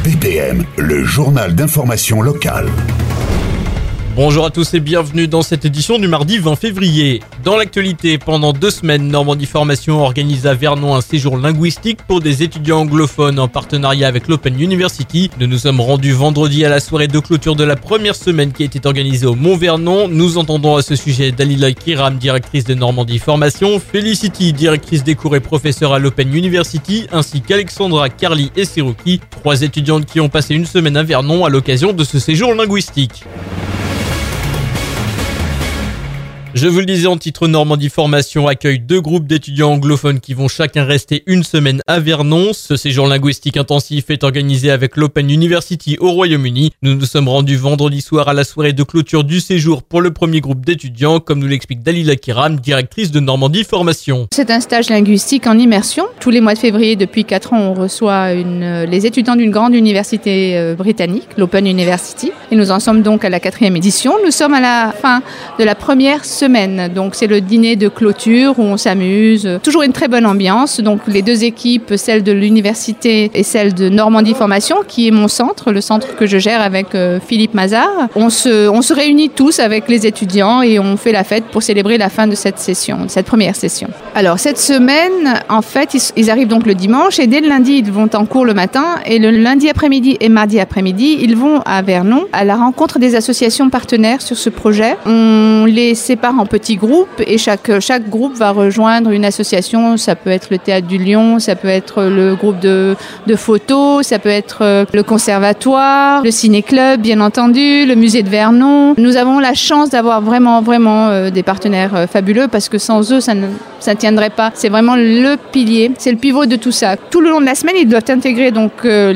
BPM, le journal d'information locale. Bonjour à tous et bienvenue dans cette édition du mardi 20 février. Dans l'actualité, pendant 2 semaines, Normandie Formation organise à Vernon un séjour linguistique pour des étudiants anglophones en partenariat avec l'Open University. Nous nous sommes rendus vendredi à la soirée de clôture de la première semaine qui a été organisée au Mont-Vernon. Nous entendons à ce sujet Dalila Kiram, directrice de Normandie Formation, Felicity, directrice des cours et professeure à l'Open University, ainsi qu'Alexandra, Carly et Seruki, 3 étudiantes qui ont passé une semaine à Vernon à l'occasion de ce séjour linguistique. Je vous le disais en titre, Normandie Formation accueille 2 groupes d'étudiants anglophones qui vont chacun rester une semaine à Vernon. Ce séjour linguistique intensif est organisé avec l'Open University au Royaume-Uni. Nous nous sommes rendus vendredi soir à la soirée de clôture du séjour pour le premier groupe d'étudiants, comme nous l'explique Dalila Kiram, directrice de Normandie Formation. C'est un stage linguistique en immersion. Tous les mois de février, depuis 4 ans, on reçoit les étudiants d'une grande université britannique, l'Open University. Et nous en sommes donc à la 4e édition. Nous sommes à la fin de la première semaine. Donc c'est le dîner de clôture où on s'amuse. Toujours une très bonne ambiance. Donc les 2 équipes, celle de l'université et celle de Normandie Formation, qui est mon centre, le centre que je gère avec Philippe Mazard. On se réunit tous avec les étudiants et on fait la fête pour célébrer la fin de cette session, de cette première session. Alors cette semaine, en fait, ils arrivent donc le dimanche et dès le lundi, ils vont en cours le matin et le lundi après-midi et mardi après-midi, ils vont à Vernon à la rencontre des associations partenaires sur ce projet. On les sépare en petits groupes et chaque groupe va rejoindre une association. Ça peut être le Théâtre du Lion, ça peut être le groupe de photos, ça peut être le conservatoire, le ciné-club bien entendu, le musée de Vernon. Nous avons la chance d'avoir vraiment des partenaires fabuleux parce que sans eux ça ne tiendrait pas. C'est vraiment le pilier, c'est le pivot de tout ça. Tout le long de la semaine, ils doivent intégrer donc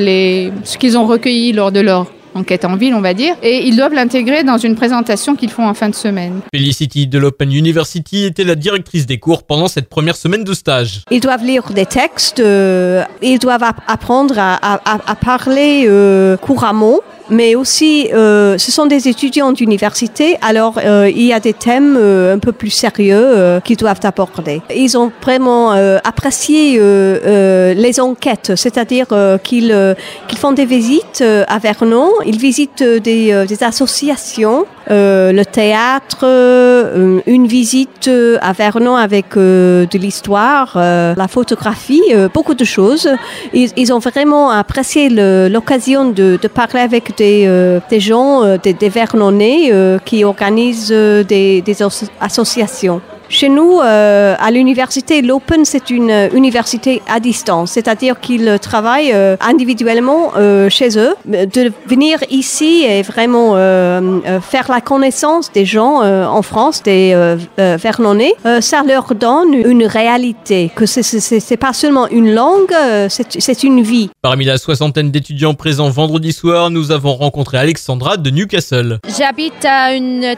ce qu'ils ont recueilli lors de leur enquête en ville, on va dire, et ils doivent l'intégrer dans une présentation qu'ils font en fin de semaine. Felicity de l'Open University était la directrice des cours pendant cette première semaine de stage. Ils doivent lire des textes, ils doivent apprendre à parler couramment. Mais aussi, ce sont des étudiants d'université, alors il y a des thèmes un peu plus sérieux qu'ils doivent aborder. Ils ont vraiment apprécié les enquêtes, c'est-à-dire qu'ils font des visites à Vernon, ils visitent des associations, le théâtre, une visite à Vernon avec de l'histoire, la photographie, beaucoup de choses. Ils ont vraiment apprécié l'occasion de parler avec des gens, des Vernonais qui organisent des associations. Chez nous, à l'université, l'Open, c'est une université à distance, c'est-à-dire qu'ils travaillent individuellement chez eux. De venir ici et vraiment faire la connaissance des gens en France, des Vernonais, ça leur donne une réalité, que c'est pas seulement une langue, c'est une vie. Parmi la 60aine d'étudiants présents vendredi soir, nous avons rencontré Alexandra de Newcastle. J'habite à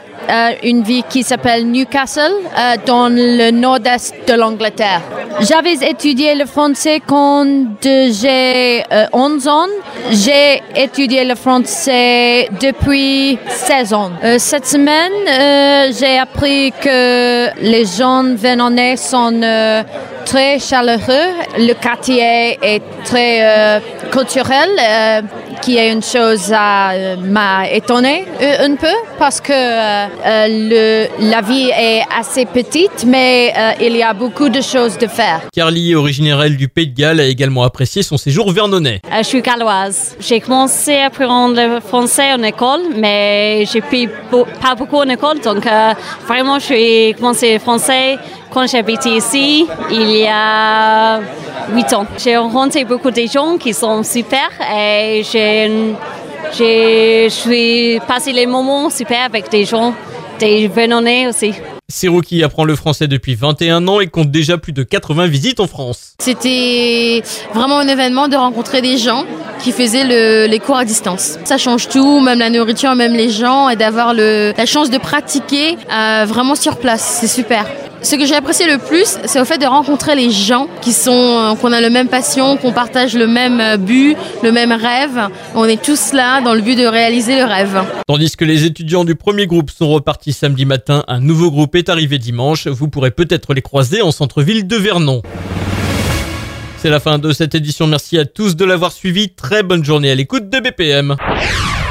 une ville qui s'appelle Newcastle, dans le nord-est de l'Angleterre. J'avais étudié le français quand j'ai 11 ans. J'ai étudié le français depuis 16 ans. Cette semaine, j'ai appris que les gens vernonais sont très chaleureux. Le quartier est très culturel, qui est une chose m'a étonnée un peu parce que la vie est assez petite, mais il y a beaucoup de choses de faire. Carly, originaire elle du Pays de Galles, a également apprécié son séjour vernonnais. Je suis galloise. J'ai commencé à apprendre le français en école, mais j'ai pris pas beaucoup en école, donc vraiment j'ai commencé le français quand j'habitais ici, il y a 8 ans. J'ai rencontré beaucoup de gens qui sont super et je suis passé les moments super avec des gens, des Vernonais aussi. Seruki apprend le français depuis 21 ans et compte déjà plus de 80 visites en France. C'était vraiment un événement de rencontrer des gens qui faisaient les cours à distance. Ça change tout, même la nourriture, même les gens, et d'avoir la chance de pratiquer vraiment sur place. C'est super. Ce que j'ai apprécié le plus, c'est au fait de rencontrer les gens qu'on a la même passion, qu'on partage le même but, le même rêve. On est tous là dans le but de réaliser le rêve. Tandis que les étudiants du premier groupe sont repartis samedi matin, un nouveau groupe est arrivé dimanche. Vous pourrez peut-être les croiser en centre-ville de Vernon. C'est la fin de cette édition. Merci à tous de l'avoir suivi. Très bonne journée à l'écoute de BPM.